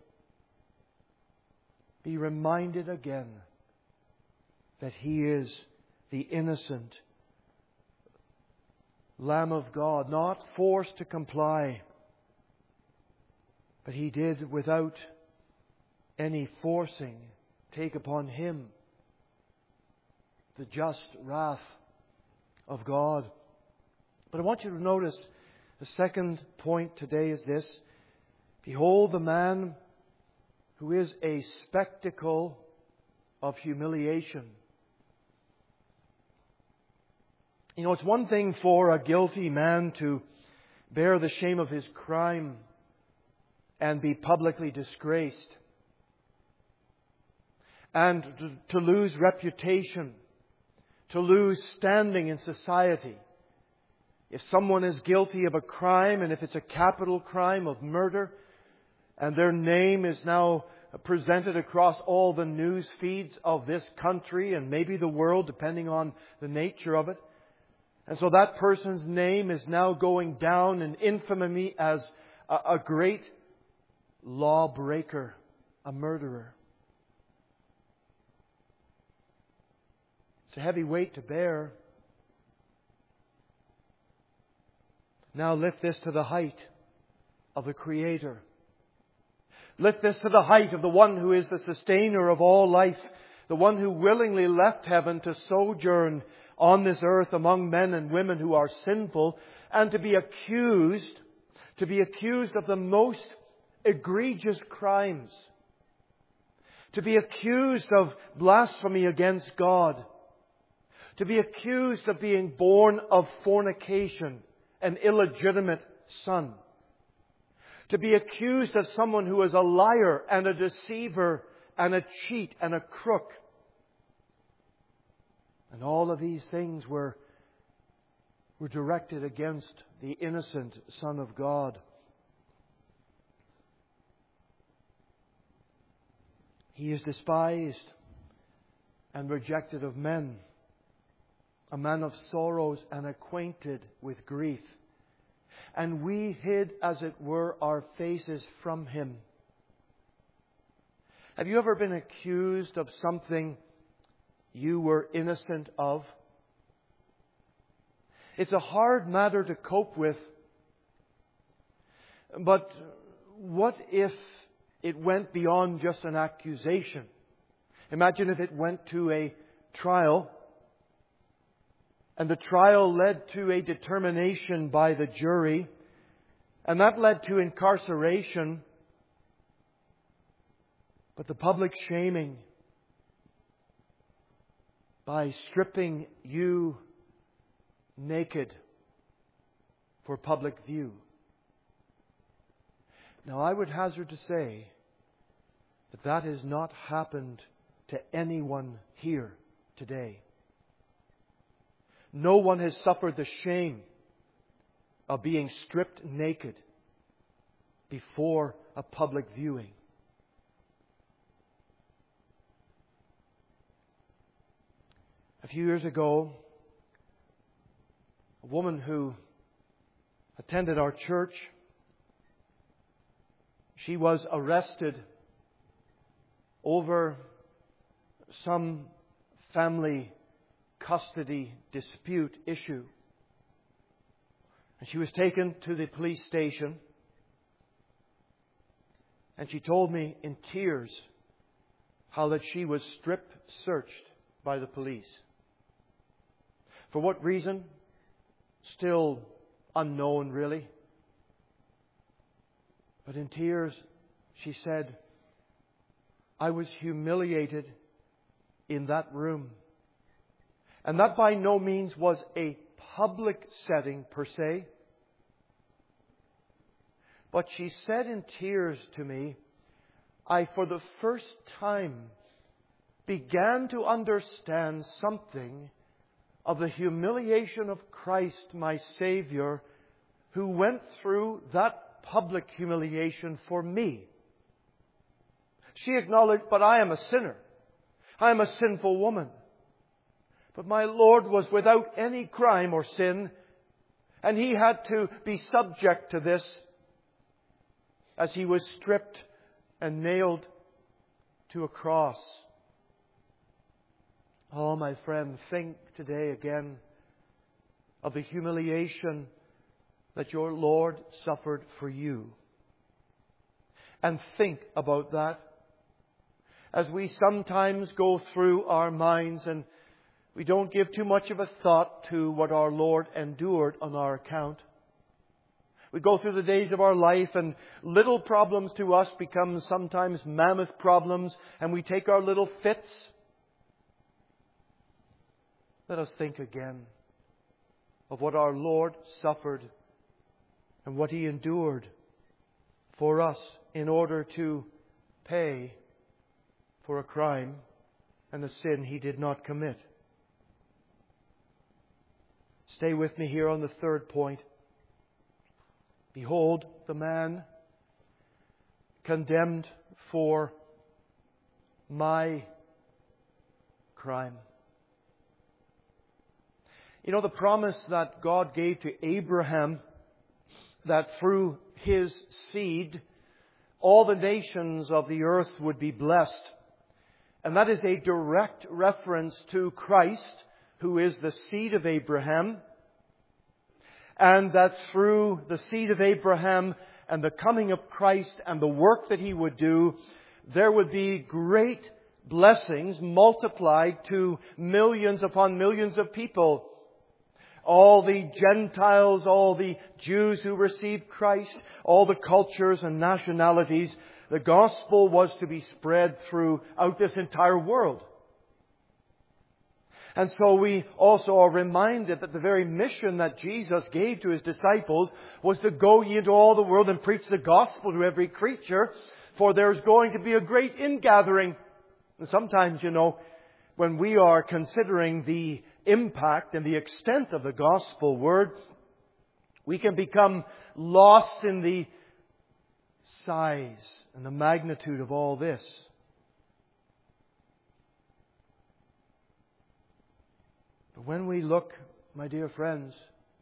Speaker 1: be reminded again that He is the innocent Lamb of God, not forced to comply, but He did without any forcing take upon Him the just wrath of God. But I want you to notice the second point today is this: behold the man who is a spectacle of humiliation. You know, it's one thing for a guilty man to bear the shame of his crime and be publicly disgraced, and to lose reputation, to lose standing in society. If someone is guilty of a crime, and if it's a capital crime of murder, and their name is now presented across all the news feeds of this country and maybe the world, depending on the nature of it. And so that person's name is now going down in infamy as a great lawbreaker, a murderer. It's a heavy weight to bear. Now lift this to the height of the Creator. Lift this to the height of the one who is the sustainer of all life, the one who willingly left heaven to sojourn on this earth among men and women who are sinful, and to be accused of the most egregious crimes, to be accused of blasphemy against God, to be accused of being born of fornication, an illegitimate son, to be accused of someone who is a liar and a deceiver and a cheat and a crook. And all of these things were directed against the innocent Son of God. He is despised and rejected of men, a man of sorrows and acquainted with grief. And we hid, as it were, our faces from Him. Have you ever been accused of something you were innocent of? It's a hard matter to cope with. But what if it went beyond just an accusation? Imagine if it went to a trial, and the trial led to a determination by the jury, and that led to incarceration, but the public shaming by stripping you naked for public view. Now, I would hazard to say that that has not happened to anyone here today. No one has suffered the shame of being stripped naked before a public viewing. A few years ago, a woman who attended our church She was arrested over some family custody dispute issue. And she was taken to the police station. And she told me in tears how that she was strip searched by the police. For what reason? Still unknown, really. But in tears, she said, I was humiliated in that room. And that by no means was a public setting per se. But she said in tears to me, I for the first time began to understand something of the humiliation of Christ, my Savior, who went through that public humiliation for me. She acknowledged, but I am a sinner. I am a sinful woman. But my Lord was without any crime or sin, and He had to be subject to this as He was stripped and nailed to a cross. Oh, my friend, think today again of the humiliation that your Lord suffered for you. And think about that as we sometimes go through our minds and we don't give too much of a thought to what our Lord endured on our account. We go through the days of our life and little problems to us become sometimes mammoth problems, and we take our little fits. Let us think again of what our Lord suffered and what He endured for us in order to pay for a crime and a sin He did not commit. Stay with me here on the third point. Behold, the man condemned for my crime. You know, the promise that God gave to Abraham, that through his seed, all the nations of the earth would be blessed. And that is a direct reference to Christ, who is the seed of Abraham. And that through the seed of Abraham and the coming of Christ and the work that He would do, there would be great blessings multiplied to millions upon millions of people. All the Gentiles, all the Jews who received Christ, all the cultures and nationalities, the gospel was to be spread throughout this entire world. And so we also are reminded that the very mission that Jesus gave to His disciples was to go ye into all the world and preach the gospel to every creature, for there's going to be a great ingathering. And sometimes, you know, when we are considering the impact and the extent of the gospel word, we can become lost in the size and the magnitude of all this. But when we look, my dear friends,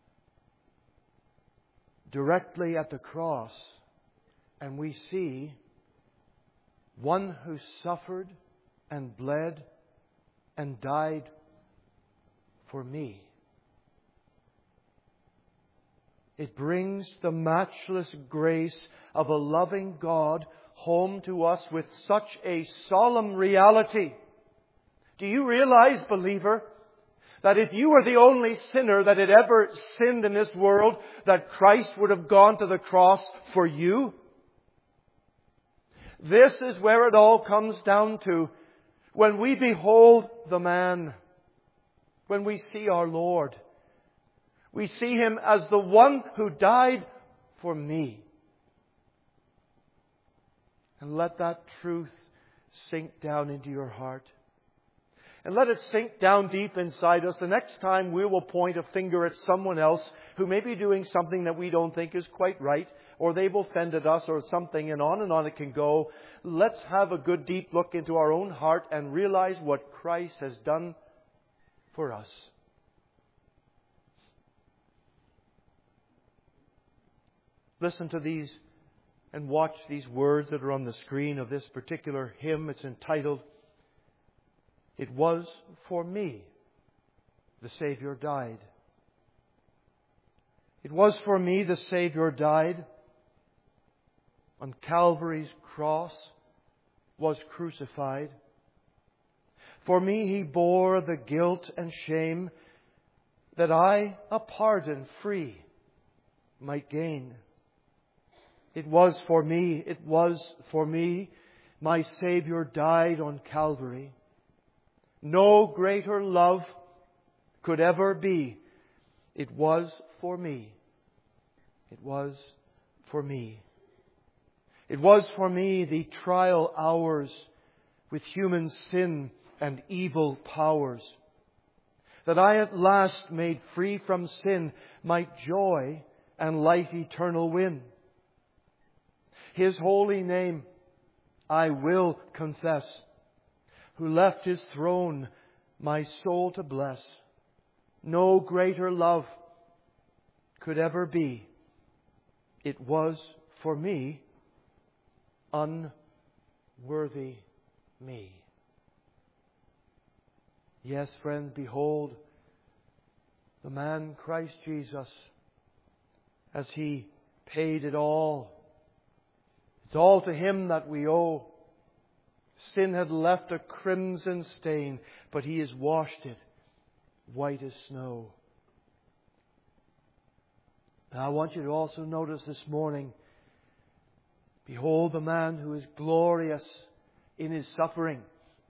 Speaker 1: directly at the cross, and we see one who suffered and bled and died for me, it brings the matchless grace of a loving God home to us with such a solemn reality. Do you realize, believer, that if you were the only sinner that had ever sinned in this world, that Christ would have gone to the cross for you? This is where it all comes down to. When we behold the man, when we see our Lord, we see Him as the one who died for me. And let that truth sink down into your heart. And let it sink down deep inside us. The next time we will point a finger at someone else who may be doing something that we don't think is quite right, or they've offended us or something, and on it can go. Let's have a good deep look into our own heart and realize what Christ has done for us. Listen to these and watch these words that are on the screen of this particular hymn. It's entitled, "It was for me the Savior died." It was for me the Savior died. On Calvary's cross was crucified. For me He bore the guilt and shame, that I a pardon free might gain. It was for me, my Savior died on Calvary. No greater love could ever be. It was for me. It was for me. It was for me the trial hours with human sin and evil powers, that I at last, made free from sin, might joy and life eternal win. His holy name I will confess, who left His throne my soul to bless. No greater love could ever be. It was for me, unworthy me. Yes, friend, behold the man Christ Jesus, as He paid it all. It's all to Him that we owe. Sin had left a crimson stain, but He has washed it white as snow. Now I want you to also notice this morning, behold the man who is glorious in His suffering.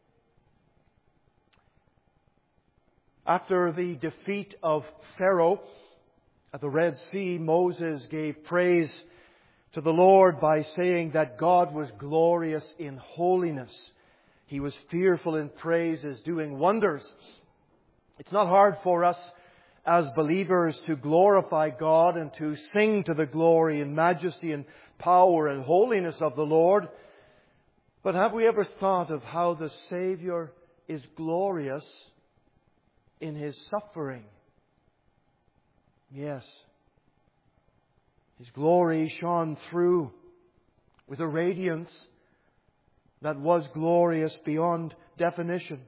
Speaker 1: After the defeat of Pharaoh at the Red Sea, Moses gave praise to the Lord by saying that God was glorious in holiness. He was fearful in praises, doing wonders. It's not hard for us as believers to glorify God and to sing to the glory and majesty and power and holiness of the Lord. But have we ever thought of how the Savior is glorious in His suffering? Yes. His glory shone through with a radiance that was glorious beyond definition.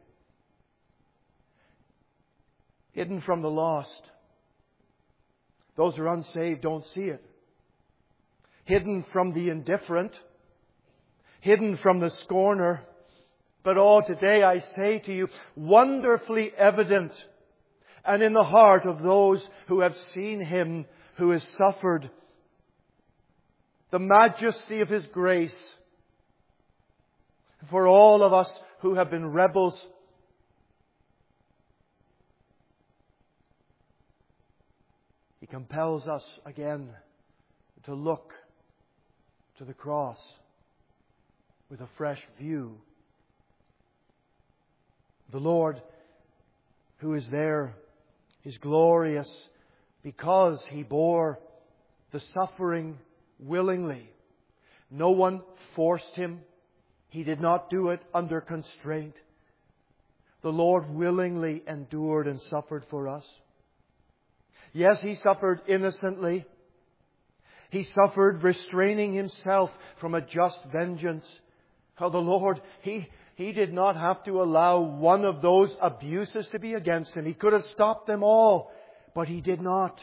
Speaker 1: Hidden from the lost. Those who are unsaved don't see it. Hidden from the indifferent. Hidden from the scorner. But today I say to you, wonderfully evident, and in the heart of those who have seen Him who has suffered, the majesty of His grace. For all of us who have been rebels, He compels us again to look to the cross with a fresh view. The Lord who is there is glorious because He bore the suffering willingly. No one forced Him. He did not do it under constraint. The Lord willingly endured and suffered for us. Yes, He suffered innocently. He suffered restraining Himself from a just vengeance. How the Lord, He did not have to allow one of those abuses to be against Him. He could have stopped them all, but He did not.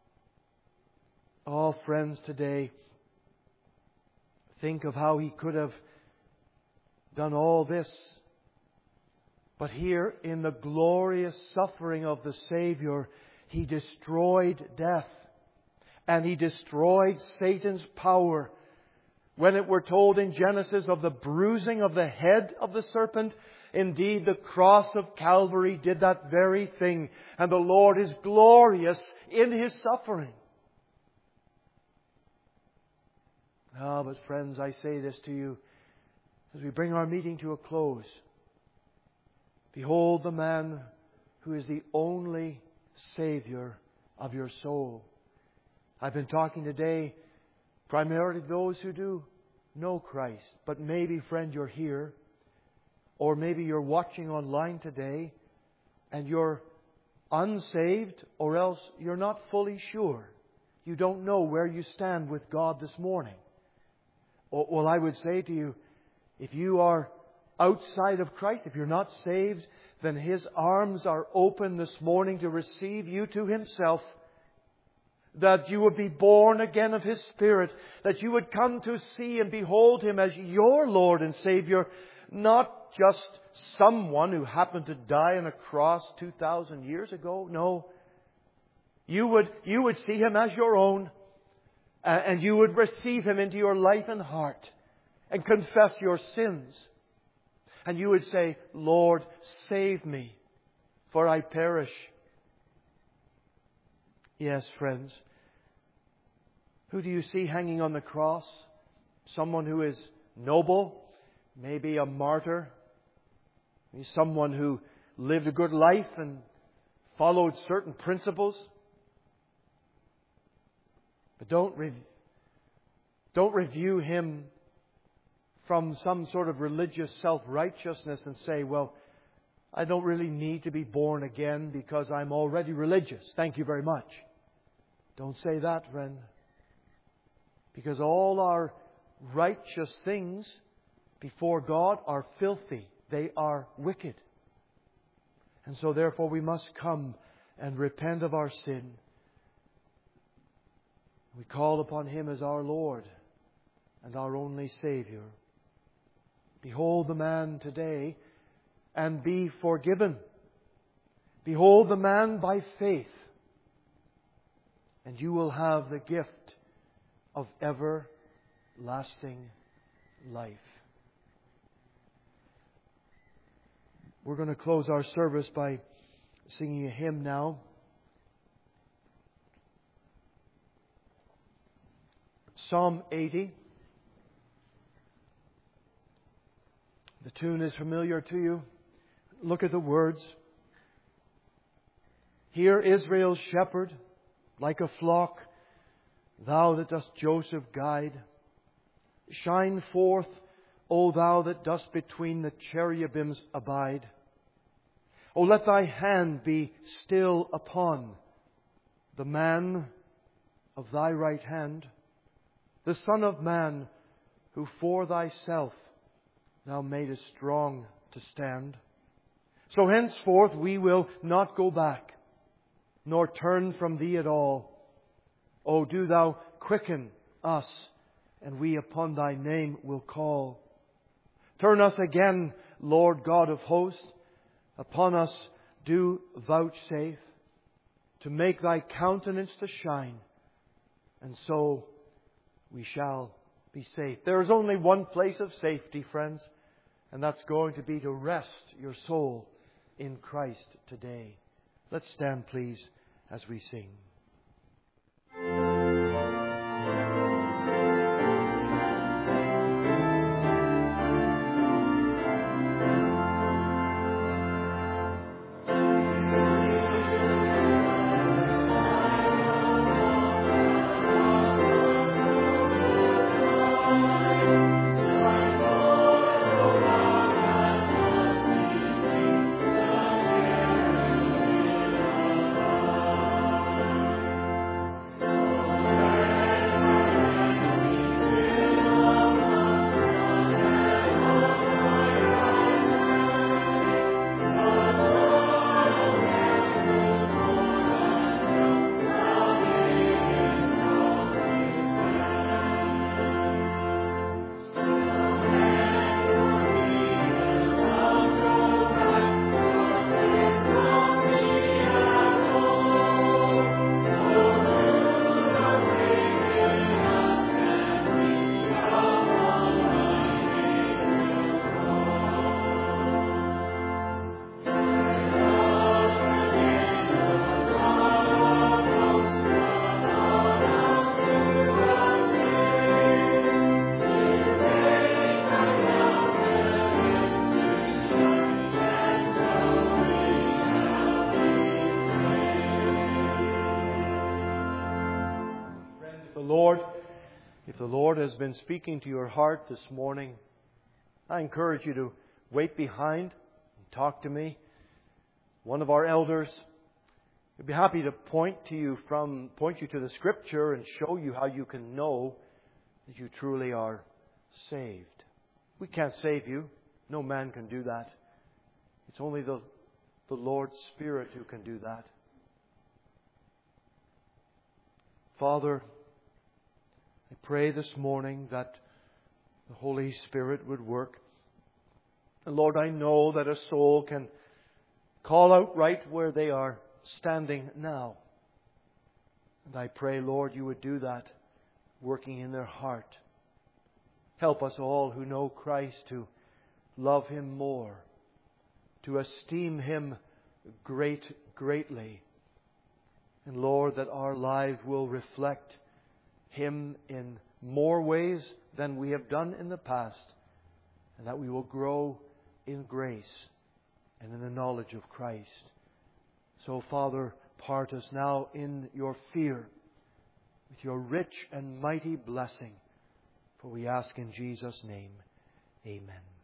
Speaker 1: Oh, friends, today, think of how He could have done all this. But here, in the glorious suffering of the Savior, He destroyed death. And He destroyed Satan's power. When it were told in Genesis of the bruising of the head of the serpent, indeed the cross of Calvary did that very thing. And the Lord is glorious in His suffering. But friends, I say this to you as we bring our meeting to a close. Behold the man who is the only Savior of your soul. I've been talking today primarily to those who do know Christ. But maybe, friend, you're here, or maybe you're watching online today and you're unsaved, or else you're not fully sure. You don't know where you stand with God this morning. Well, I would say to you, if you are outside of Christ, if you're not saved, then His arms are open this morning to receive you to Himself. That you would be born again of His Spirit. That you would come to see and behold Him as your Lord and Savior. Not just someone who happened to die on a cross 2,000 years ago. No. You would see Him as your own. And you would receive Him into your life and heart. And confess your sins. And you would say, Lord, save me, for I perish. Yes, friends. Who do you see hanging on the cross? Someone who is noble, maybe a martyr, maybe someone who lived a good life and followed certain principles. But don't review him from some sort of religious self-righteousness and say, well, I don't really need to be born again because I'm already religious. Thank you very much. Don't say that, friend. Because all our righteous things before God are filthy. They are wicked. And so therefore we must come and repent of our sin. We call upon Him as our Lord and our only Savior. Behold the man today and be forgiven. Behold the man by faith, and you will have the gift of everlasting life. We're going to close our service by singing a hymn now. Psalm 80. The tune is familiar to you. Look at the words. Hear Israel's shepherd, like a flock, Thou that dost Joseph guide. Shine forth, O Thou that dost between the cherubims abide. O let Thy hand be still upon the man of Thy right hand, the Son of Man, who for Thyself Thou madest strong to stand. So henceforth we will not go back, nor turn from Thee at all. O do Thou quicken us, and we upon Thy name will call. Turn us again, Lord God of hosts, upon us do vouchsafe, to make Thy countenance to shine, and so we shall be safe. There is only one place of safety, friends, and that's going to be to rest your soul in Christ today. Let's stand, please, as we sing. If the Lord has been speaking to your heart this morning, I encourage you to wait behind and talk to me. One of our elders would be happy to point you to the Scripture and show you how you can know that you truly are saved. We can't save you. No man can do that. It's only the Lord's Spirit who can do that. Father, I pray this morning that the Holy Spirit would work. And Lord, I know that a soul can call out right where they are standing now. And I pray, Lord, you would do that, working in their heart. Help us all who know Christ to love Him more, to esteem Him greatly. And Lord, that our lives will reflect Him in more ways than we have done in the past. And that we will grow in grace and in the knowledge of Christ. So, Father, part us now in your fear with your rich and mighty blessing. For we ask in Jesus' name, amen.